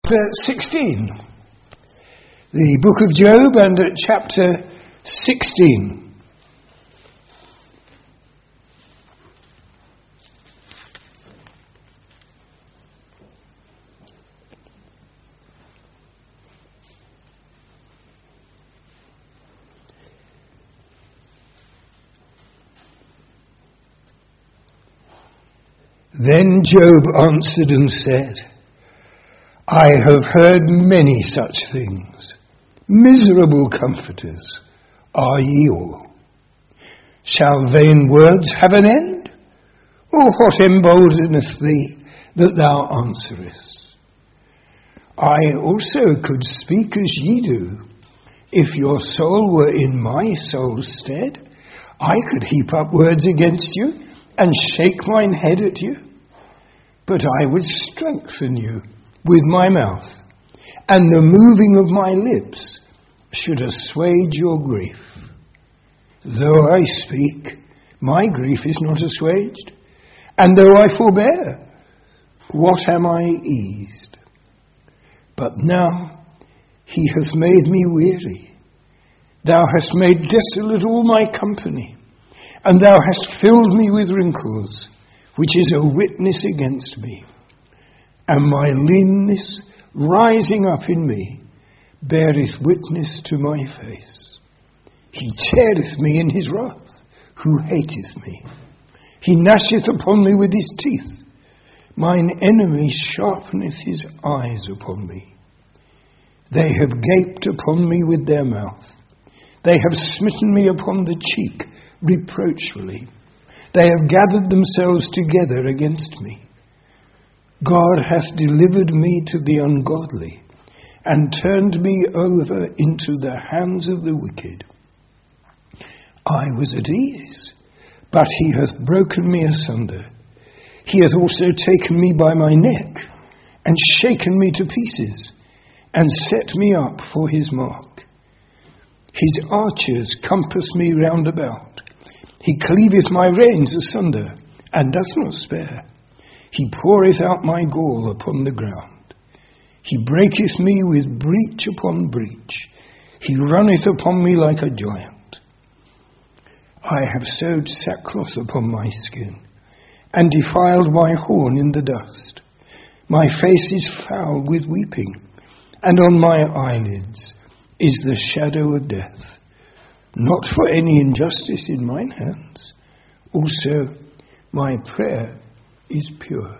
chapter 16. The book of Job and at chapter 16. Then Job answered and said, I have heard many such things. Miserable comforters are ye all. Shall vain words have an end? Or what emboldeneth thee that thou answerest? I also could speak as ye do. If your soul were in my soul's stead, I could heap up words against you and shake mine head at you. But I would strengthen you with my mouth, and the moving of my lips should assuage your grief. Though I speak, my grief is not assuaged, and though I forbear, what am I eased? But now he hath made me weary. Thou hast made desolate all my company, and thou hast filled me with wrinkles, which is a witness against me. And my leanness rising up in me beareth witness to my face. He teareth me in his wrath, who hateth me. He gnasheth upon me with his teeth. Mine enemy sharpeneth his eyes upon me. They have gaped upon me with their mouth. They have smitten me upon the cheek reproachfully. They have gathered themselves together against me. God hath delivered me to the ungodly, and turned me over into the hands of the wicked. I was at ease, but he hath broken me asunder. He hath also taken me by my neck, and shaken me to pieces, and set me up for his mark. His archers compass me round about. He cleaveth my reins asunder, and doth not spare. He poureth out my gall upon the ground. He breaketh me with breach upon breach. He runneth upon me like a giant. I have sewed sackcloth upon my skin, and defiled my horn in the dust. My face is foul with weeping, and on my eyelids is the shadow of death. Not for any injustice in mine hands. Also, my prayer is pure.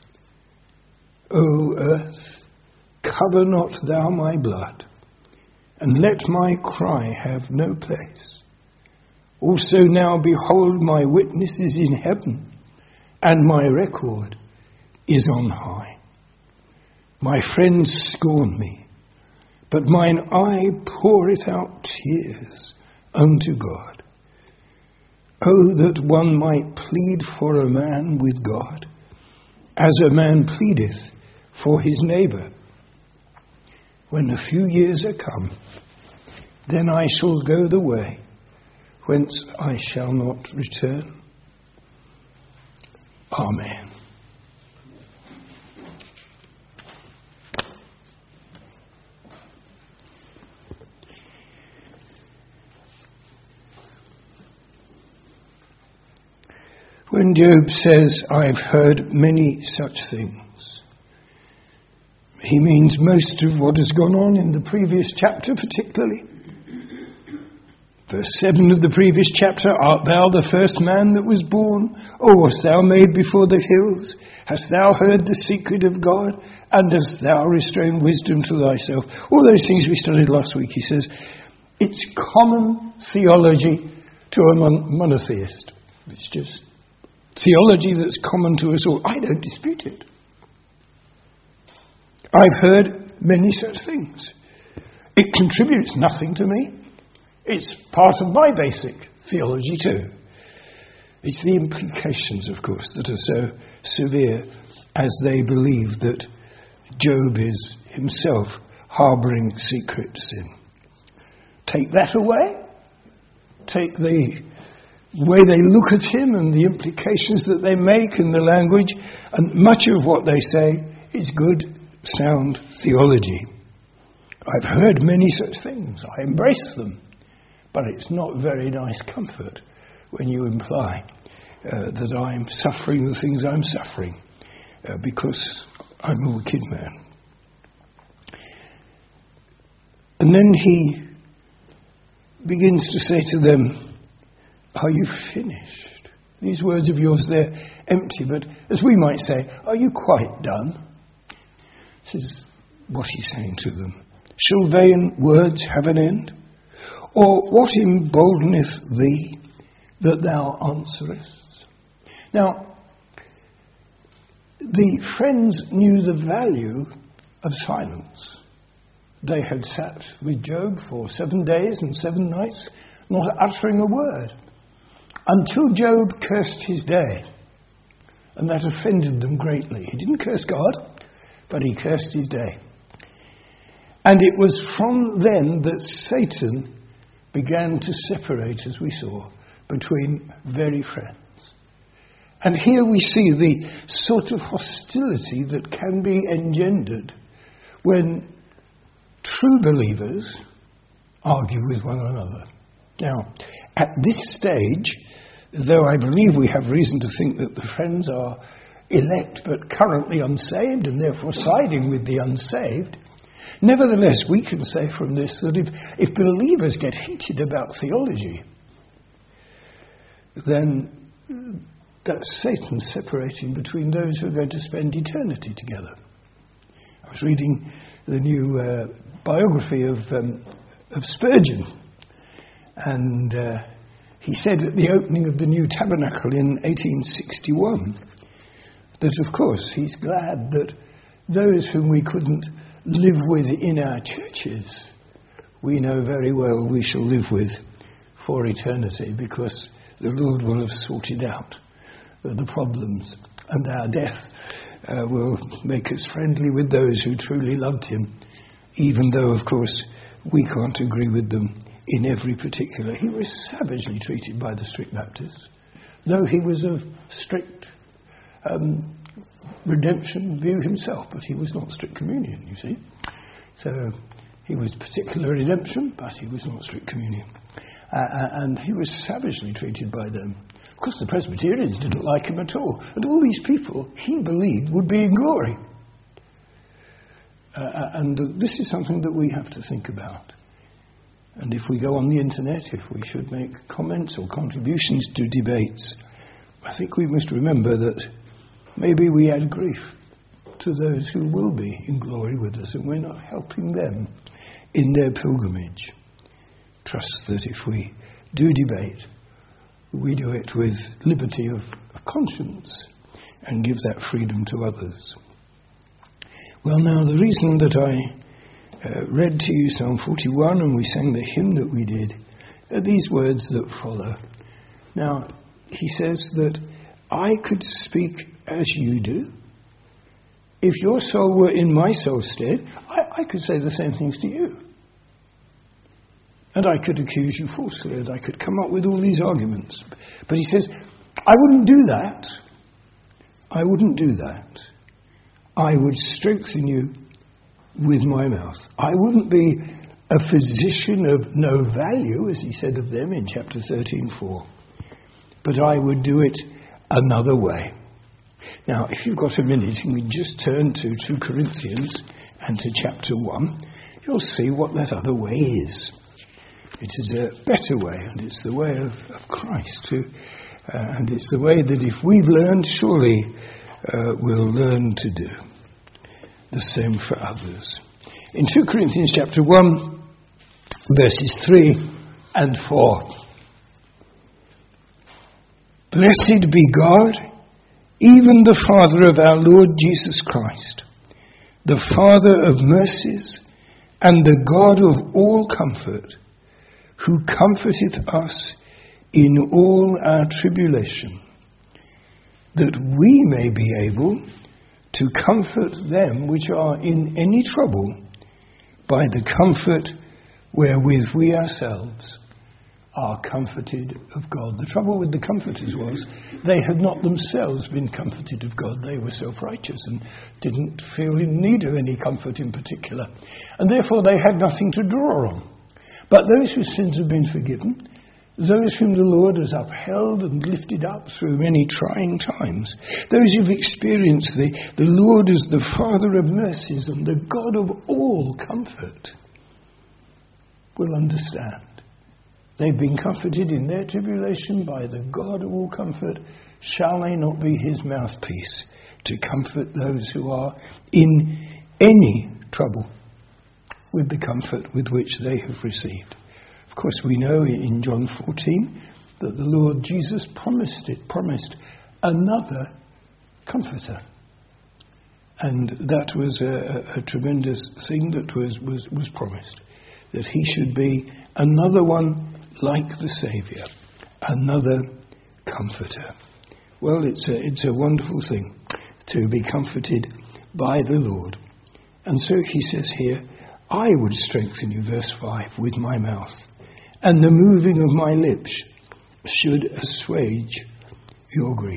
O earth, cover not thou my blood, and let my cry have no place. Also now behold, my witness is in heaven, and my record is on high. My friends scorn me, but mine eye poureth out tears unto God. Oh, that one might plead for a man with God, as a man pleadeth for his neighbour. When a few years are come, then I shall go the way whence I shall not return. Amen. When Job says, I've heard many such things, he means most of what has gone on in the previous chapter particularly. Verse 7 of the previous chapter, art thou the first man that was born? Or wast thou made before the hills? Hast thou heard the secret of God? And hast thou restrained wisdom to thyself? All those things we studied last week, he says, it's common theology to a monotheist. It's just theology that's common to us all. I don't dispute it. I've heard many such things. It contributes nothing to me. It's part of my basic theology too. It's the implications, of course, that are so severe as they believe that Job is himself harbouring secret sin. Take that away. Take the way they look at him and the implications that they make in the language, and much of what they say is good sound theology. I've heard many such things. I embrace them. But it's not very nice comfort when you imply that I'm suffering the things I'm suffering because I'm a wicked man. And then he begins to say to them, are you finished? These words of yours, they're empty, but as we might say, are you quite done? This is what he's saying to them. Shall vain words have an end? Or what emboldeneth thee that thou answerest? Now, the friends knew the value of silence. They had sat with Job for 7 days and 7 nights, not uttering a word, until Job cursed his day. And that offended them greatly. He didn't curse God, but he cursed his day. And it was from then that Satan began to separate, as we saw, between very friends. And here we see the sort of hostility that can be engendered when true believers argue with one another. Now, at this stage, though I believe we have reason to think that the friends are elect but currently unsaved and therefore siding with the unsaved, nevertheless we can say from this that if believers get heated about theology, then that's Satan separating between those who are going to spend eternity together. I was reading the new biography of Spurgeon, and he said at the opening of the new tabernacle in 1861 that, of course, he's glad that those whom we couldn't live with in our churches, we know very well we shall live with for eternity, because the Lord will have sorted out the problems, and our death will make us friendly with those who truly loved him, even though, of course, we can't agree with them in every particular. He was savagely treated by the strict Baptists, though he was of strict redemption view himself, but he was not strict communion, you see. So he was particular redemption, but he was not strict communion. And he was savagely treated by them. Of course, the Presbyterians didn't like him at all. And all these people, he believed, would be in glory. And this is something that we have to think about. And if we go on the internet, if we should make comments or contributions to debates, I think we must remember that maybe we add grief to those who will be in glory with us, and we're not helping them in their pilgrimage. Trust that if we do debate, we do it with liberty of conscience and give that freedom to others. Well, now, the reason that I read to you Psalm 41 and we sang the hymn that we did are these words that follow. Now, he says that I could speak as you do. If your soul were in my soul's stead, I could say the same things to you. And I could accuse you falsely, and I could come up with all these arguments. But he says, I wouldn't do that. I wouldn't do that. I would strengthen you with my mouth. I wouldn't be a physician of no value, as he said of them in chapter 13:4. But I would do it another way. Now, if you've got a minute, you can just turn to 2 Corinthians and to chapter 1. You'll see what that other way is. It is a better way, and it's the way of Christ too. And it's the way that if we've learned, surely we'll learn to do the same for others. In 2 Corinthians chapter 1, verses 3 and 4. Blessed be God, even the Father of our Lord Jesus Christ, the Father of mercies and the God of all comfort, who comforteth us in all our tribulation, that we may be able to comfort them which are in any trouble by the comfort wherewith we ourselves are comforted of God. The trouble with the comforters was they had not themselves been comforted of God. They were self-righteous and didn't feel in need of any comfort in particular. And therefore they had nothing to draw on. But those whose sins have been forgiven, those whom the Lord has upheld and lifted up through many trying times, those who've experienced the Lord as the Father of mercies and the God of all comfort, will understand. They've been comforted in their tribulation by the God of all comfort. Shall they not be his mouthpiece to comfort those who are in any trouble with the comfort with which they have received? Of course, we know in John 14 that the Lord Jesus promised another comforter. And that was a tremendous thing that was promised, that he should be another one like the Saviour, another comforter. Well, it's a wonderful thing to be comforted by the Lord. And so he says here, I would strengthen you, verse 5, with my mouth, and the moving of my lips should assuage your grief.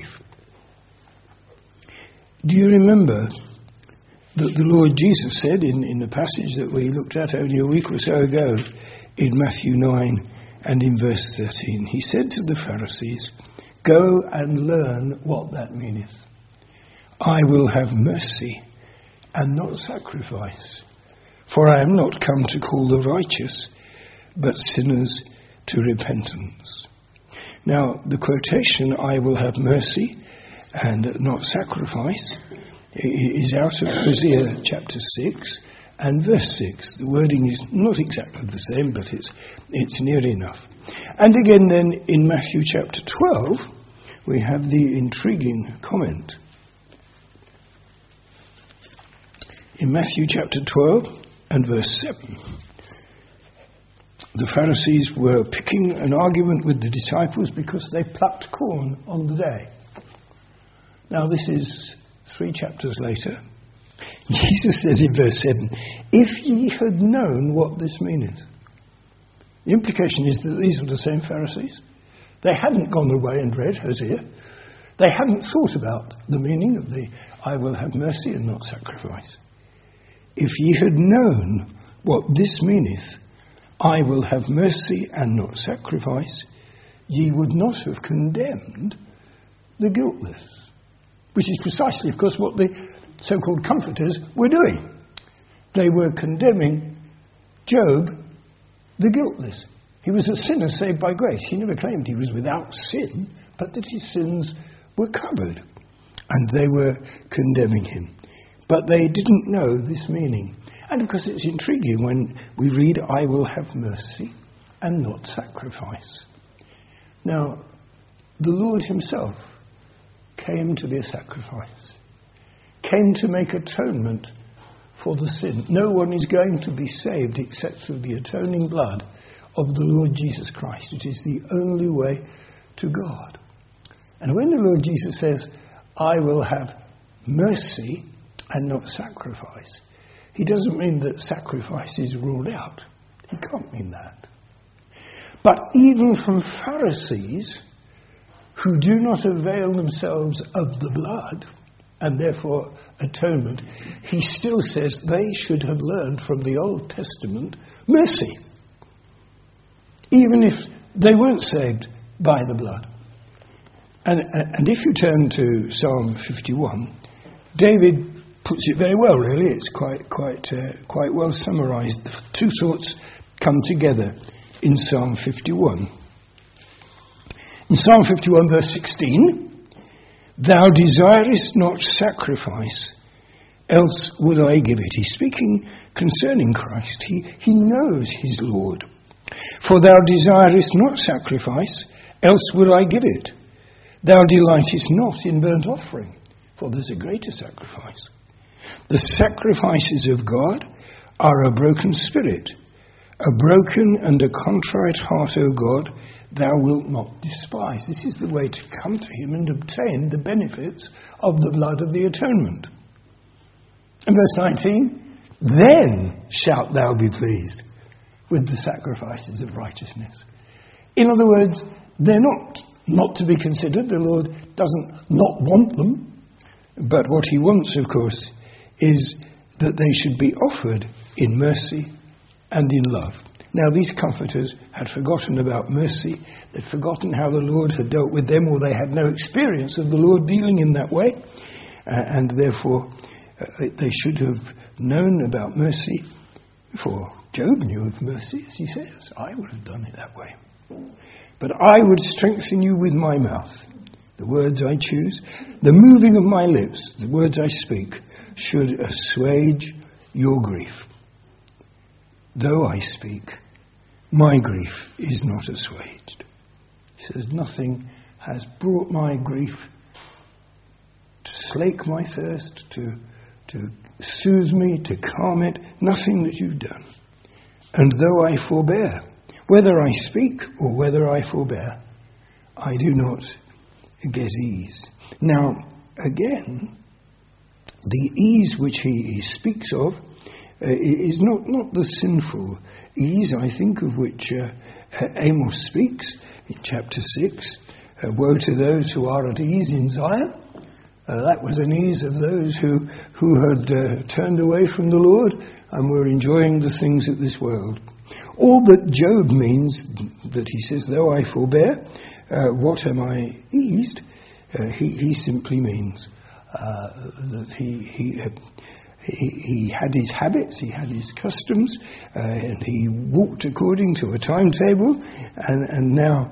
Do you remember that the Lord Jesus said in the passage that we looked at only a week or so ago in Matthew 9 and in verse 13, he said to the Pharisees, go and learn what that meaneth. I will have mercy and not sacrifice, for I am not come to call the righteous, but sinners to repentance. Now, the quotation, I will have mercy and not sacrifice, is out of Hosea chapter 6 and verse 6. The wording is not exactly the same, but it's near enough. And again then in Matthew chapter 12, we have the intriguing comment. In Matthew chapter 12 and verse 7, the Pharisees were picking an argument with the disciples because they plucked corn on the day. Now this is 3 chapters later. Jesus says in verse 7, if ye had known what this meaneth. The implication is that these were the same Pharisees. They hadn't gone away and read Hosea. They hadn't thought about the meaning of the I will have mercy and not sacrifice. If ye had known what this meaneth, I will have mercy and not sacrifice, ye would not have condemned the guiltless. Which is precisely, of course, what the so-called comforters were doing. They were condemning Job, the guiltless. He was a sinner saved by grace. He never claimed he was without sin, but that his sins were covered. And they were condemning him. But they didn't know this meaning. And of course it's intriguing when we read, I will have mercy and not sacrifice. Now, the Lord himself came to be a sacrifice, came to make atonement for the sin. No one is going to be saved except through the atoning blood of the Lord Jesus Christ. It is the only way to God. And when the Lord Jesus says, I will have mercy and not sacrifice, he doesn't mean that sacrifice is ruled out. He can't mean that. But even from Pharisees who do not avail themselves of the blood, and therefore atonement, he still says they should have learned from the Old Testament mercy, even if they weren't saved by the blood. And if you turn to Psalm 51, David puts it very well, really. It's quite well summarised. The two thoughts come together in Psalm 51. In Psalm 51, verse 16, thou desirest not sacrifice, else would I give it. He's speaking concerning Christ. He knows his Lord. For thou desirest not sacrifice, else would I give it. Thou delightest not in burnt offering, for there's a greater sacrifice. The sacrifices of God are a broken spirit, a broken and a contrite heart, O God, thou wilt not despise. This is the way to come to him and obtain the benefits of the blood of the atonement. And verse 19, then shalt thou be pleased with the sacrifices of righteousness. In other words, they're not to be considered. The Lord doesn't not want them. But what he wants, of course, is that they should be offered in mercy and in love. Now, these comforters had forgotten about mercy. They'd forgotten how the Lord had dealt with them, or they had no experience of the Lord dealing in that way. And therefore, they should have known about mercy. For Job knew of mercy, as he says. I would have done it that way. But I would strengthen you with my mouth. The words I choose, the moving of my lips, the words I speak, should assuage your grief. Though I speak, my grief is not assuaged. He says, nothing has brought my grief to slake my thirst, to soothe me, to calm it. Nothing that you've done. And though I forbear, whether I speak or whether I forbear, I do not get ease. Now, again, the ease which he speaks of is not the sinful ease, I think, of which Amos speaks in chapter 6. Woe to those who are at ease in Zion. That was an ease of those who had turned away from the Lord and were enjoying the things of this world. All that Job means, that he says, though I forbear, what am I eased? He simply means that he had his habits, he had his customs, and he walked according to a timetable, and now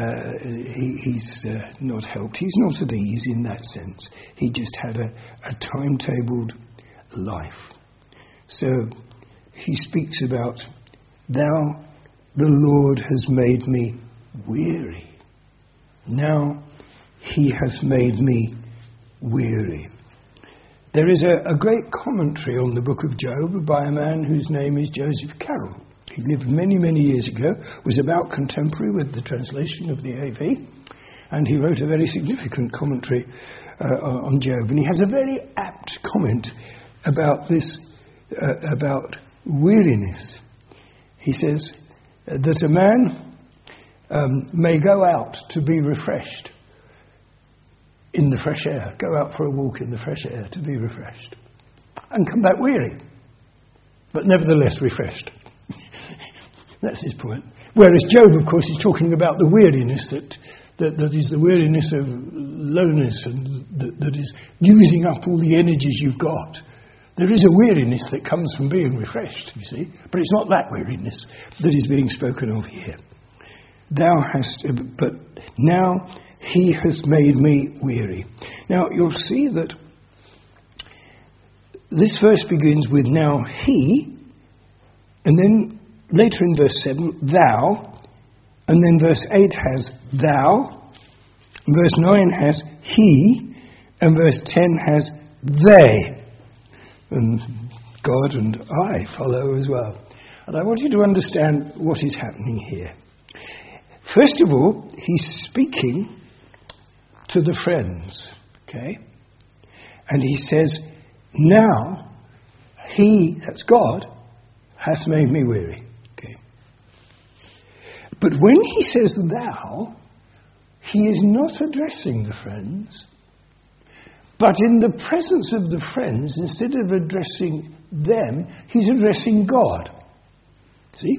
he's not helped. He's not at ease in that sense. He just had a timetabled life. So he speaks about, thou, the Lord, has made me weary. Now he has made me weary. There is a great commentary on the book of Job by a man whose name is Joseph Carroll. He lived many, many years ago, was about contemporary with the translation of the AV, and he wrote a very significant commentary on Job. And he has a very apt comment about this, about weariness. He says that a man may go out to be refreshed in the fresh air, go out for a walk in the fresh air to be refreshed, and come back weary, but nevertheless refreshed. That's his point. Whereas Job, of course, is talking about the weariness that is the weariness of loneliness, and that is using up all the energies you've got. There is a weariness that comes from being refreshed, you see, but it's not that weariness that is being spoken of here. But now he has made me weary. Now you'll see that this verse begins with now he, and then later in verse 7, thou, and then verse 8 has thou, and verse 9 has he, and verse 10 has they. And God and I follow as well. And I want you to understand what is happening here. First of all, he's speaking to the friends, okay? And he says, now he, that's God, hath made me weary. Okay. But when he says thou, he is not addressing the friends, but in the presence of the friends, instead of addressing them, he's addressing God. See?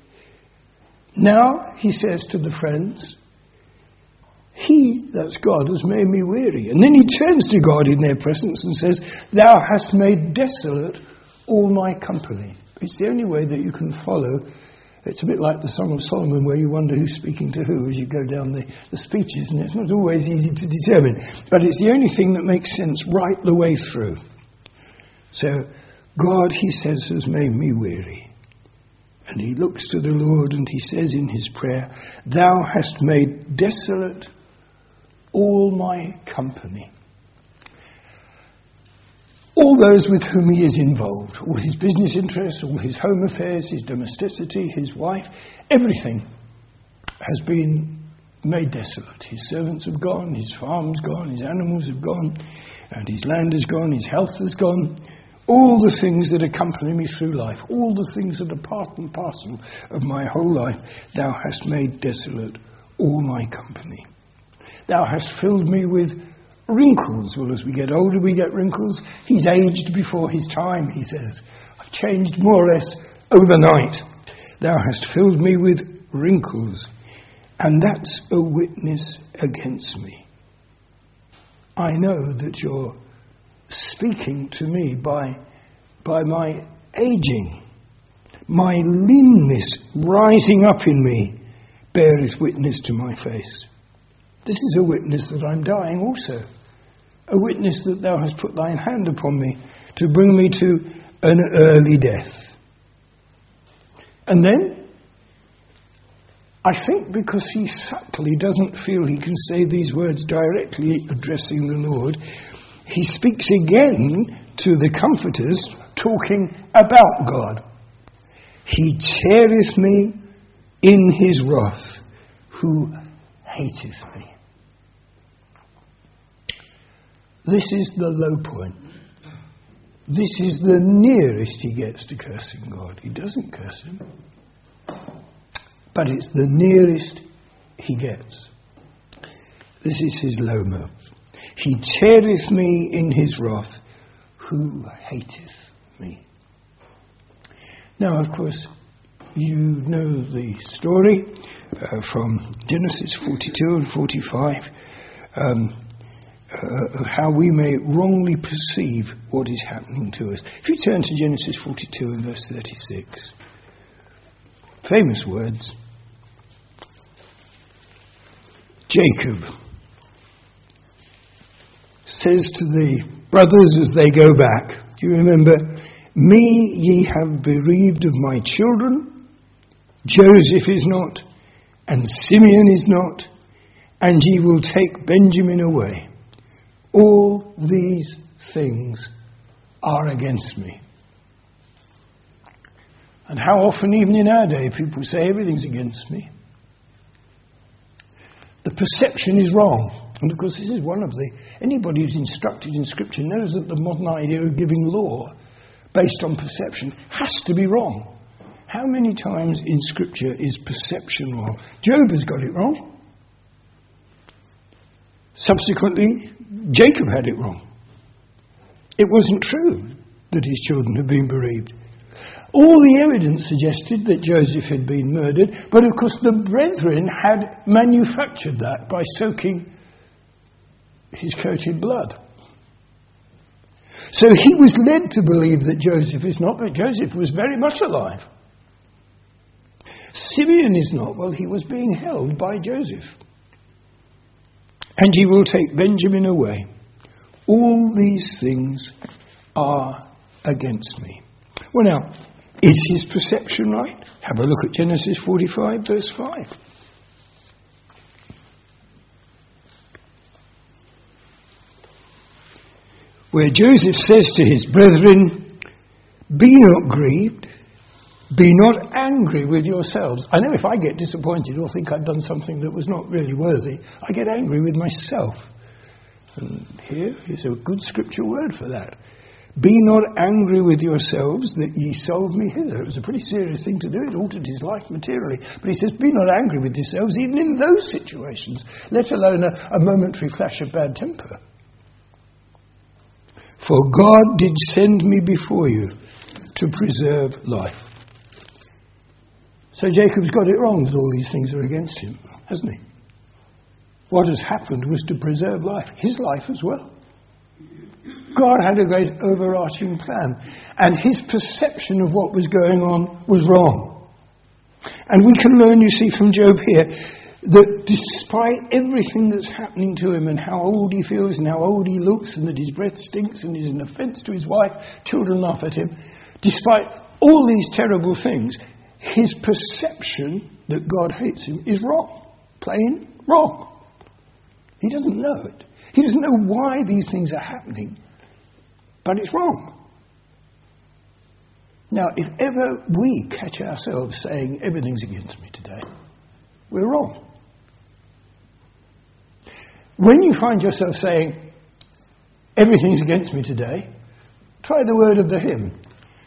Now he says to the friends, he, that's God, has made me weary. And then he turns to God in their presence and says, thou hast made desolate all my company. It's the only way that you can follow. It's a bit like the Song of Solomon, where you wonder who's speaking to who as you go down the speeches, and it's not always easy to determine. But it's the only thing that makes sense right the way through. So, God, he says, has made me weary. And he looks to the Lord and he says in his prayer, thou hast made desolate all my company. All those with whom he is involved, all his business interests, all his home affairs, his domesticity, his wife, everything has been made desolate. His servants have gone, his farm's gone, his animals have gone, and his land is gone, his health has gone. all the things that accompany me through life, all the things that are part and parcel of my whole life, thou hast made desolate all my company. Thou hast filled me with wrinkles. Well, as we get older, we get wrinkles. He's aged before his time, he says. I've changed more or less overnight. Thou hast filled me with wrinkles, and that's a witness against me. I know that you're speaking to me by my aging. My leanness rising up in me beareth witness to my face. This is a witness that I'm dying also. A witness that thou hast put thine hand upon me to bring me to an early death. And then, I think because he subtly doesn't feel he can say these words directly addressing the Lord, he speaks again to the comforters, talking about God. He cheereth me in his wrath, who hateth me. This is the low point. This is the nearest he gets to cursing God. He doesn't curse him, but it's the nearest he gets. This is his low moment. He cheereth me in his wrath, who hateth me. Now, of course, you know the story from Genesis 42 and 45, how we may wrongly perceive what is happening to us. If you turn to Genesis 42 and verse 36, famous words. Jacob says to the brothers as they go back, do you remember? Me ye have bereaved of my children, Joseph is not, and Simeon is not, and ye will take Benjamin away. All these things are against me. And how often, even in our day, people say everything's against me. The perception is wrong. And of course, this is one of anybody who's instructed in Scripture knows that the modern idea of giving law based on perception has to be wrong. How many times in Scripture is perception wrong? Job has got it wrong. Subsequently, Jacob had it wrong. It wasn't true that his children had been bereaved. All the evidence suggested that Joseph had been murdered, but of course the brethren had manufactured that by soaking his coat in blood. So he was led to believe that Joseph is not, but Joseph was very much alive. Simeon is not, well, he was being held by Joseph. And he will take Benjamin away. All these things are against me. Well now, is his perception right? Have a look at Genesis 45 verse 5. Where Joseph says to his brethren, be not grieved, be not angry with yourselves. I know if I get disappointed or think I've done something that was not really worthy, I get angry with myself. And here is a good scripture word for that. Be not angry with yourselves that ye sold me hither. It was a pretty serious thing to do. It altered his life materially. But he says, be not angry with yourselves even in those situations, let alone a momentary flash of bad temper. For God did send me before you to preserve life. So Jacob's got it wrong that all these things are against him, hasn't he? What has happened was to preserve life, his life as well. God had a great overarching plan, and his perception of what was going on was wrong. And we can learn, you see, from Job here, that despite everything that's happening to him and how old he feels and how old he looks and that his breath stinks and he's an offence to his wife, children laugh at him, despite all these terrible things, his perception that God hates him is wrong. Plain wrong. He doesn't know it. He doesn't know why these things are happening, but it's wrong. Now, if ever we catch ourselves saying everything's against me today, we're wrong. When you find yourself saying everything's against me today, Try the word of the hymn.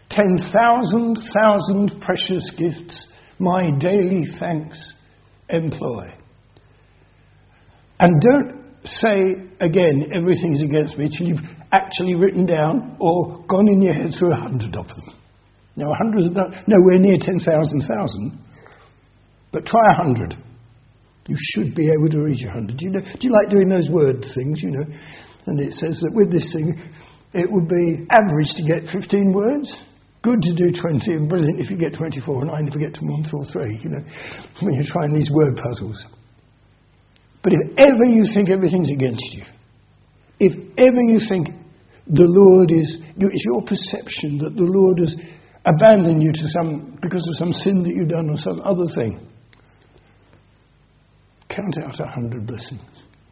10,000 precious gifts my daily thanks employ. And don't say again, everything's against me, till you've actually written down or gone in your head through 100 of them. Now 100 is nowhere near 10,000, but try 100. You should be able to reach 100. Do you like doing those word things, And it says that with this thing, it would be average to get 15 words. Good to do 20 and brilliant if you get 24 and 9 if you get to 1, 2 or 3, when you're trying these word puzzles. But if ever you think everything's against you, if ever you think the Lord it's your perception that the Lord has abandoned you because of some sin that you've done or some other thing, count out 100 blessings.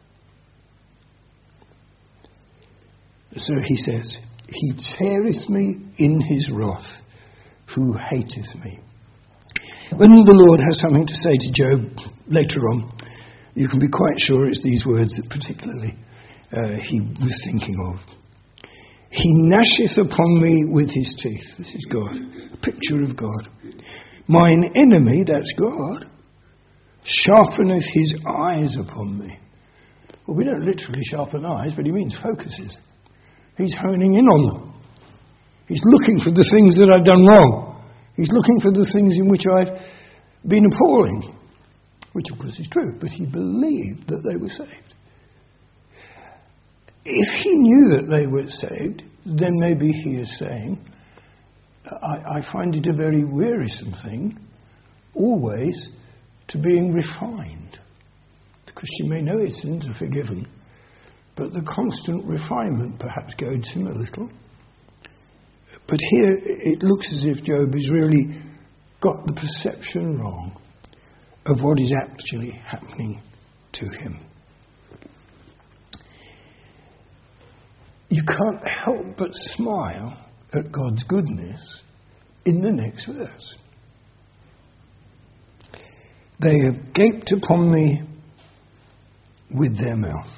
So he says, he teareth me in his wrath, who hateth me. When the Lord has something to say to Job later on, you can be quite sure it's these words that particularly he was thinking of. He gnasheth upon me with his teeth. This is God, a picture of God. Mine enemy, that's God, sharpeneth his eyes upon me. Well, we don't literally sharpen eyes, but he means focuses. He's honing in on them. He's looking for the things that I've done wrong. He's looking for the things in which I've been appalling, which of course is true, but he believed that they were saved. If he knew that they were saved, then maybe he is saying, I find it a very wearisome thing, always, to being refined. The Christian may know his sins are forgiven, but the constant refinement perhaps goads him a little. But here it looks as if Job has really got the perception wrong of what is actually happening to him. You can't help but smile at God's goodness in the next verse. They have gaped upon me with their mouth.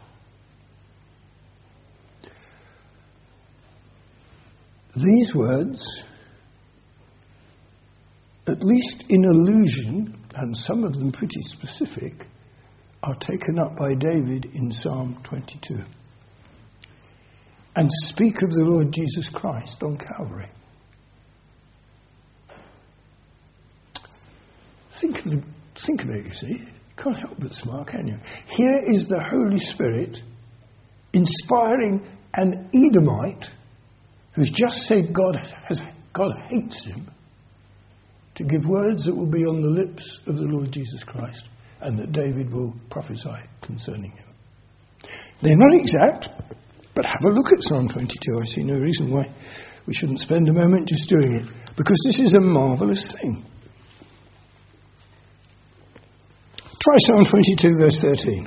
These words, at least in allusion, and some of them pretty specific, are taken up by David in Psalm 22 and speak of the Lord Jesus Christ on Calvary. Think of it, you see. Can't help but smile, can you? Here is the Holy Spirit inspiring an Edomite who's just said God hates him, to give words that will be on the lips of the Lord Jesus Christ and that David will prophesy concerning him. They're not exact, but have a look at Psalm 22. I see no reason why we shouldn't spend a moment just doing it, because this is a marvellous thing. Try Psalm 22, verse 13.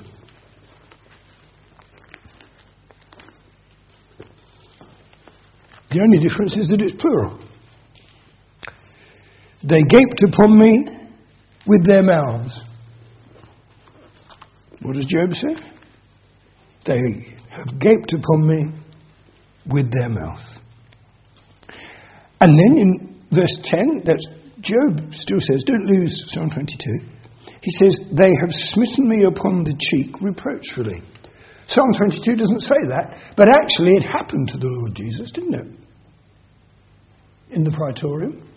The only difference is that it's plural. They gaped upon me with their mouths. What does Job say? They have gaped upon me with their mouth. And then in verse 10, that's Job still says, don't lose Psalm 22. He says, they have smitten me upon the cheek reproachfully. Psalm 22 doesn't say that, but actually it happened to the Lord Jesus, didn't it? In the praetorium.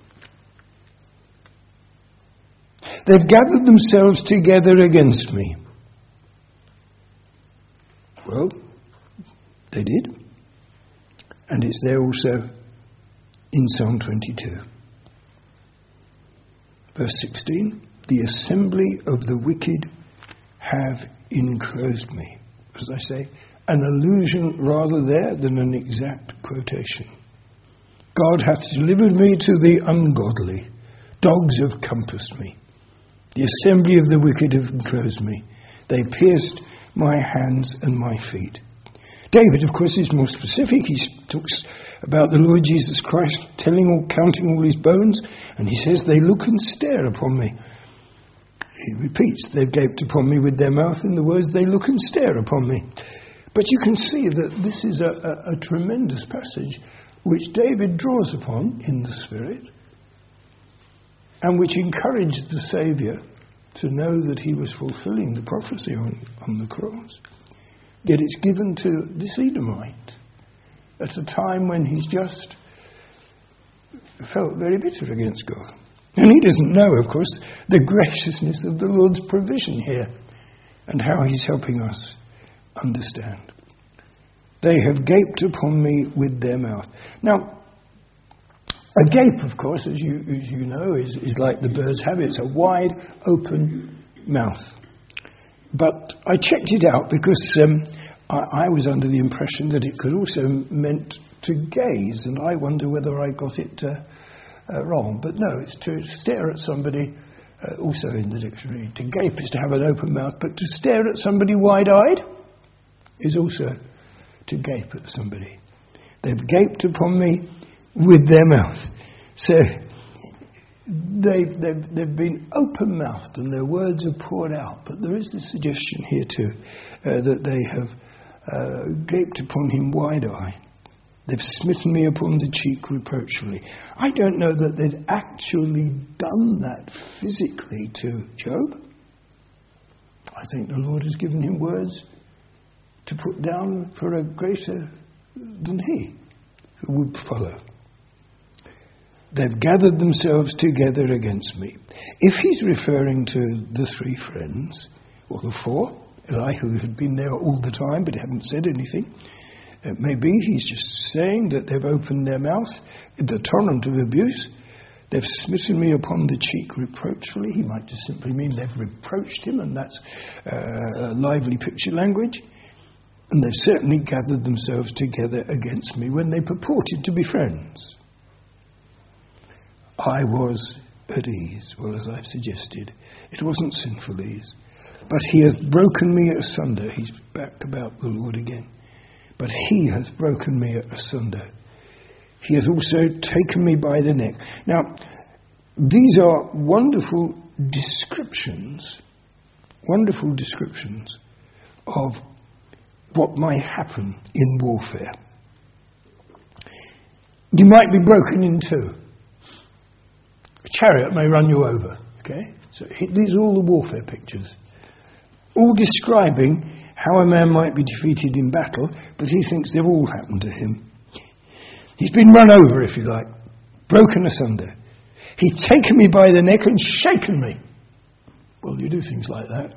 They've gathered themselves together against me. Well, they did. And it's there also in Psalm 22. Verse 16, the assembly of the wicked have enclosed me. As I say, an allusion rather there than an exact quotation. God hath delivered me to the ungodly. Dogs have compassed me. The assembly of the wicked have enclosed me. They pierced my hands and my feet. David, of course, is more specific. He talks about the Lord Jesus Christ counting all his bones, and he says, they look and stare upon me. He repeats, they've gaped upon me with their mouth, in the words, they look and stare upon me. But you can see that this is a tremendous passage which David draws upon in the Spirit, and which encouraged the Saviour to know that he was fulfilling the prophecy on the cross. Yet it's given to this Edomite at a time when he's just felt very bitter against God. And he doesn't know, of course, the graciousness of the Lord's provision here and how he's helping us understand. They have gaped upon me with their mouth. Now, a gape, of course, as you know, is like the birds have. It's a wide open mouth. But I checked it out because I was under the impression that it could also meant to gaze, and I wonder whether I got it wrong. But no, it's to stare at somebody, also in the dictionary. To gape is to have an open mouth, but to stare at somebody wide-eyed is also to gape at somebody. They've gaped upon me with their mouth. So they've been open-mouthed and their words are poured out. But there is the suggestion here too that they have gaped upon him wide-eyed. They've smitten me upon the cheek reproachfully. I don't know that they'd actually done that physically to Job. I think the Lord has given him words to put down for a greater than he who would follow. They've gathered themselves together against me. If he's referring to the three friends, or the four, Elihu had been there all the time but hadn't said anything, maybe he's just saying that they've opened their mouth in the torrent of abuse. They've smitten me upon the cheek reproachfully. He might just simply mean they've reproached him, and that's lively picture language. And they've certainly gathered themselves together against me when they purported to be friends. I was at ease. Well, as I've suggested, it wasn't sinful ease. But he has broken me asunder. He's back about the Lord again. But he has broken me asunder. He has also taken me by the neck. Now, these are wonderful descriptions of what might happen in warfare. You might be broken in two. A chariot may run you over. Okay? So these are all the warfare pictures. All describing how a man might be defeated in battle, but he thinks they've all happened to him. He's been run over, if you like, broken asunder. He's taken me by the neck and shaken me. Well, you do things like that.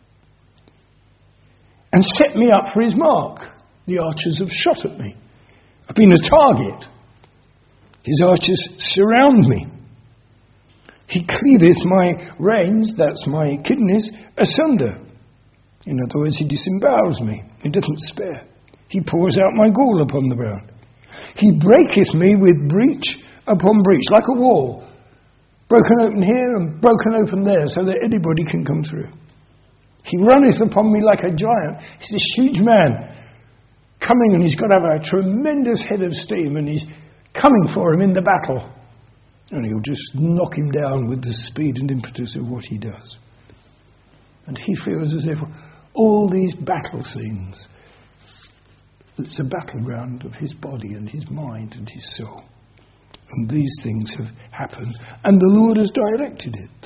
And set me up for his mark. The archers have shot at me. I've been a target. His archers surround me. He cleaveth my reins, that's my kidneys, asunder. In other words, he disembowels me. He doesn't spare. He pours out my gall upon the ground. He breaketh me with breach upon breach, like a wall. Broken open here and broken open there, so that anybody can come through. He runneth upon me like a giant. He's this huge man coming, and he's got to have a tremendous head of steam, and he's coming for him in the battle. And he'll just knock him down with the speed and impetus of what he does. And he feels as if all these battle scenes, it's a battleground of his body and his mind and his soul. And these things have happened, and the Lord has directed it.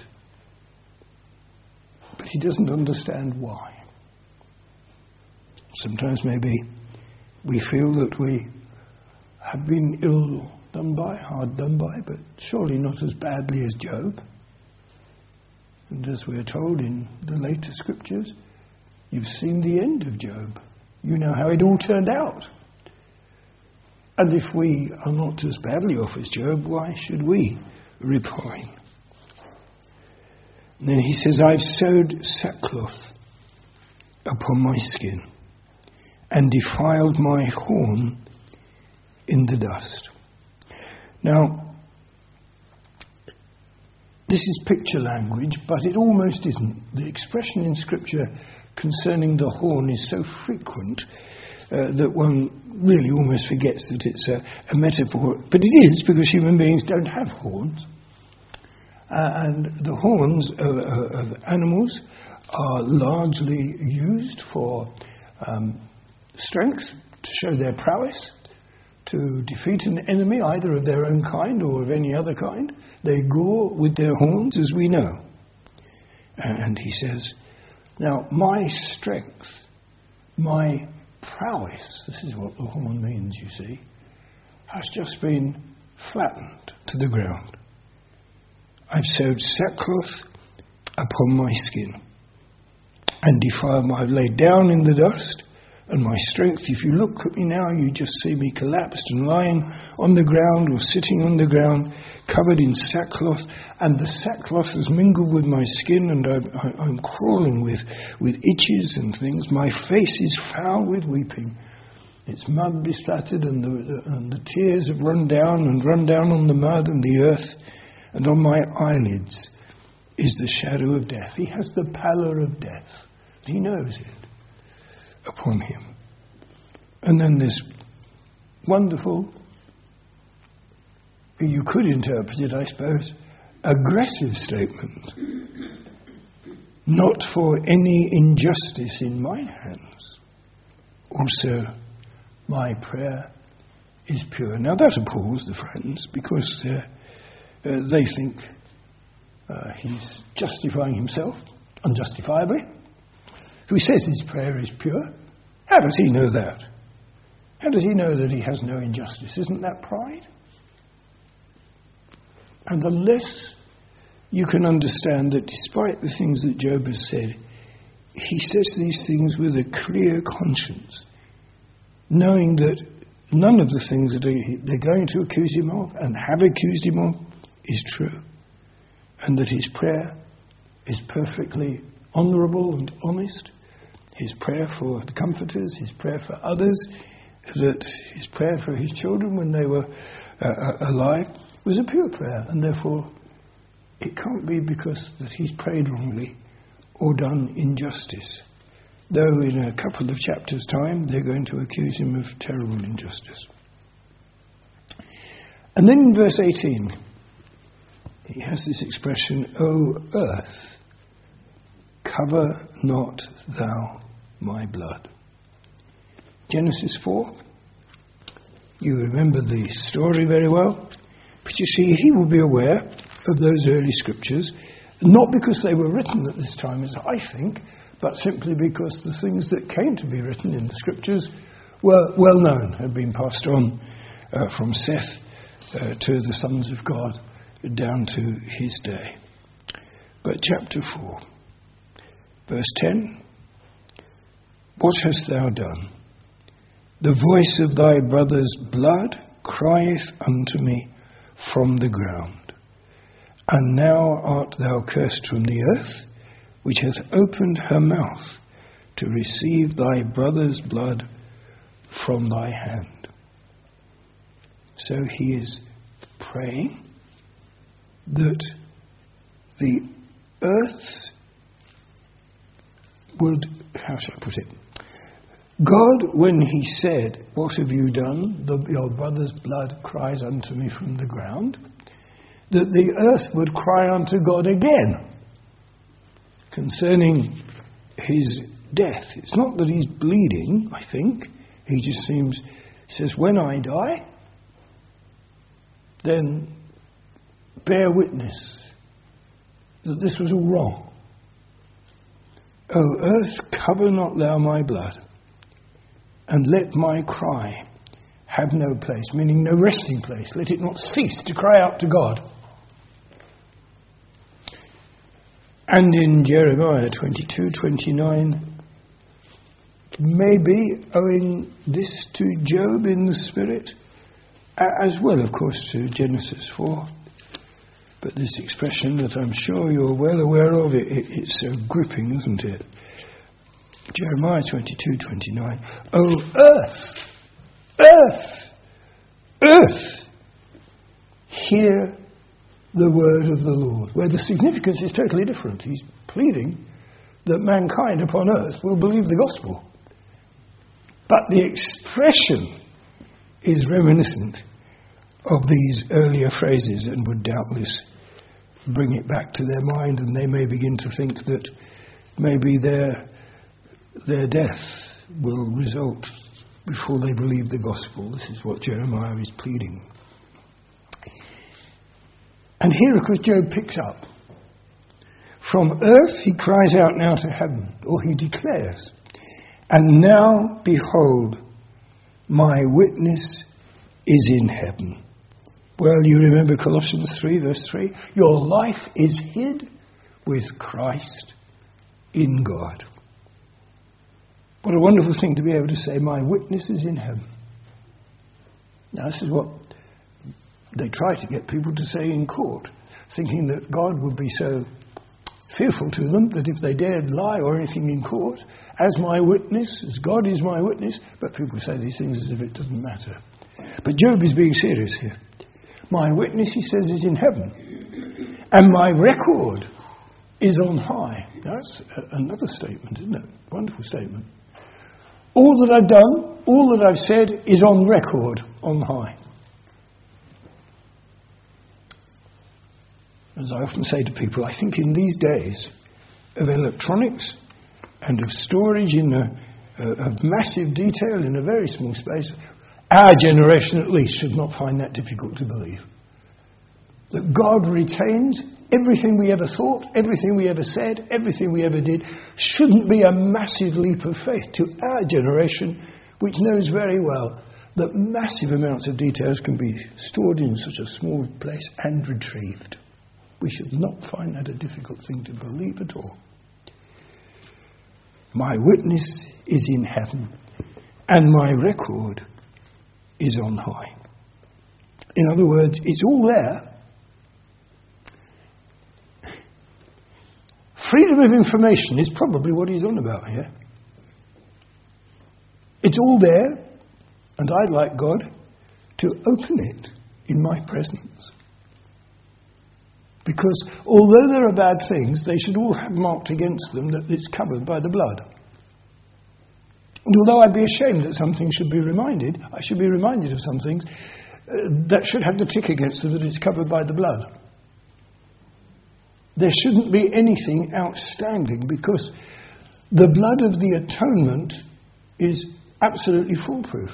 But he doesn't understand why. Sometimes maybe we feel that we have been ill done by, hard done by, but surely not as badly as Job. And as we're told in the later scriptures, you've seen the end of Job. You know how it all turned out. And if we are not as badly off as Job, why should we repine? And then he says, I've sewed sackcloth upon my skin and defiled my horn in the dust. Now, this is picture language, but it almost isn't. The expression in Scripture concerning the horn is so frequent that one really almost forgets that it's a metaphor. But it is, because human beings don't have horns. And the horns of animals are largely used for strength, to show their prowess, to defeat an enemy, either of their own kind or of any other kind. They gore with their horns, as we know. And he says, now my strength, my prowess, this is what the horn means, you see, has just been flattened to the ground. I've sewed sackcloth upon my skin and defiled I've laid down in the dust, and my strength, if you look at me now, you just see me collapsed and lying on the ground or sitting on the ground, covered in sackcloth, and the sackcloth has mingled with my skin, and I'm crawling with itches and things. My face is foul with weeping. It's mud besplattered, and the tears have run down on the mud and the earth, and on my eyelids is the shadow of death. He has the pallor of death. He knows it upon him. And then this wonderful, you could interpret it, I suppose, aggressive statement. Not for any injustice in mine hands. Also, my prayer is pure. Now that appalls the friends, because they think he's justifying himself unjustifiably. So he says his prayer is pure. How does he know that? How does he know that he has no injustice? Isn't that pride? And unless you can understand that despite the things that Job has said, he says these things with a clear conscience, knowing that none of the things that they're going to accuse him of and have accused him of is true, and that his prayer is perfectly honourable and honest. His prayer for the comforters, his prayer for others, that his prayer for his children when they were alive was a pure prayer, and therefore it can't be because that he's prayed wrongly or done injustice. Though in a couple of chapters' time they're going to accuse him of terrible injustice. And then in verse 18 he has this expression, O earth, cover not thou my blood. Genesis 4, you remember the story very well, but you see he will be aware of those early scriptures, not because they were written at this time, as I think, but simply because the things that came to be written in the scriptures were well known, had been passed on from Seth to the sons of God down to his day. But chapter 4, verse 10, what hast thou done? The voice of thy brother's blood crieth unto me from the ground. And now art thou cursed from the earth, which hath opened her mouth to receive thy brother's blood from thy hand. So he is praying that the earth would, how shall I put it? God, when he said, what have you done? Your brother's blood cries unto me from the ground. That the earth would cry unto God again concerning his death. It's not that he's bleeding, I think. He just he says, when I die, then bear witness that this was all wrong. O earth, cover not thou my blood, and let my cry have no place, meaning no resting place. Let it not cease to cry out to God. And in Jeremiah 22:29, maybe owing this to Job in the spirit, as well, of course, to Genesis 4. But this expression that I'm sure you're well aware of, it's so gripping, isn't it? Jeremiah 22:29. O earth, earth, earth, hear the word of the Lord. Where the significance is totally different. He's pleading that mankind upon earth will believe the gospel. But the expression is reminiscent of these earlier phrases and would doubtless bring it back to their mind, and they may begin to think that maybe their death will result before they believe the gospel. This is what Jeremiah is pleading. And here, of course, Job picks up. From earth he cries out now to heaven, or he declares, and now, behold, my witness is in heaven. Well, you remember Colossians 3, verse 3? Your life is hid with Christ in God. What a wonderful thing to be able to say, my witness is in heaven. Now, this is what they try to get people to say in court, thinking that God would be so fearful to them that if they dared lie or anything in court, as my witness, as God is my witness, but people say these things as if it doesn't matter. But Job is being serious here. My witness, he says, is in heaven, and my record is on high. That's another statement, isn't it? Wonderful statement. All that I've done, all that I've said is on record, on high. As I often say to people, I think in these days of electronics and of storage of massive detail in a very small space, our generation at least should not find that difficult to believe. That God retains everything we ever thought, everything we ever said, everything we ever did, shouldn't be a massive leap of faith to our generation, which knows very well that massive amounts of details can be stored in such a small place and retrieved. We should not find that a difficult thing to believe at all. My witness is in heaven, and my record is on high. In other words, it's all there. Freedom of information is probably what he's on about here. It's all there, and I'd like God to open it in my presence. Because although there are bad things, they should all have marked against them that it's covered by the blood. And although I'd be ashamed that some things should be reminded, I should be reminded of some things that should have the tick against them that it's covered by the blood. There shouldn't be anything outstanding because the blood of the atonement is absolutely foolproof.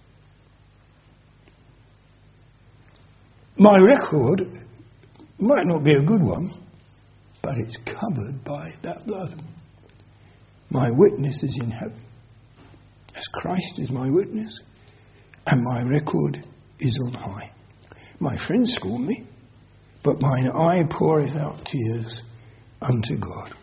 My record might not be a good one, but it's covered by that blood. My witness is in heaven, as Christ is my witness, and my record is on high. My friends scorn me, but mine eye poureth out tears unto God.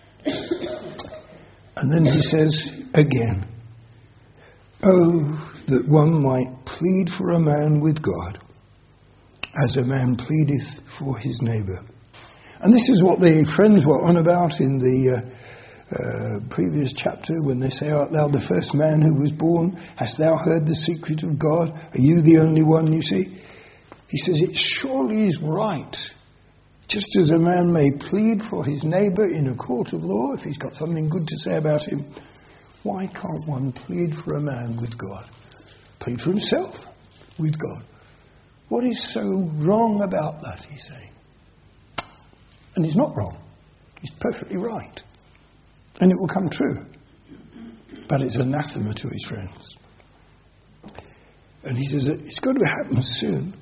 And then he says again, oh, that one might plead for a man with God, as a man pleadeth for his neighbour. And this is what the friends were on about in the previous chapter when they say, art thou the first man who was born? Hast thou heard the secret of God? Are you the only one, you see? He says, it surely is right. Just as a man may plead for his neighbour in a court of law, if he's got something good to say about him, why can't one plead for a man with God? Plead for himself with God. What is so wrong about that, he's saying? And he's not wrong. He's perfectly right. And it will come true. But it's anathema to his friends. And he says that it's got to happen soon.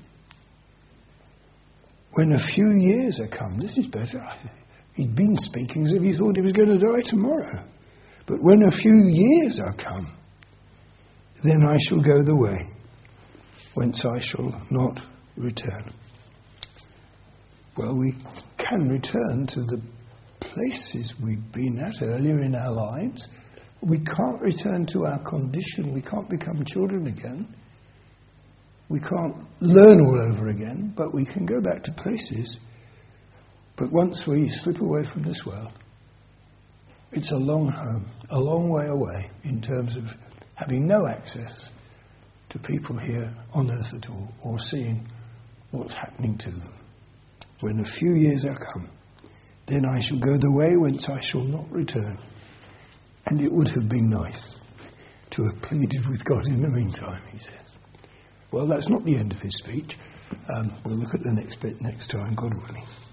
When a few years are come, this is better. He'd been speaking as if he thought he was going to die tomorrow. But when a few years are come, then I shall go the way whence I shall not return. Well, we can return to the places we've been at earlier in our lives. We can't return to our condition. We can't become children again. We can't learn all over again, but we can go back to places. But once we slip away from this world, it's a long home, a long way away in terms of having no access to people here on earth at all, or seeing what's happening to them. When a few years are come, then I shall go the way whence I shall not return. And it would have been nice to have pleaded with God in the meantime, he says. Well, that's not the end of his speech. We'll look at the next bit next time, God willing.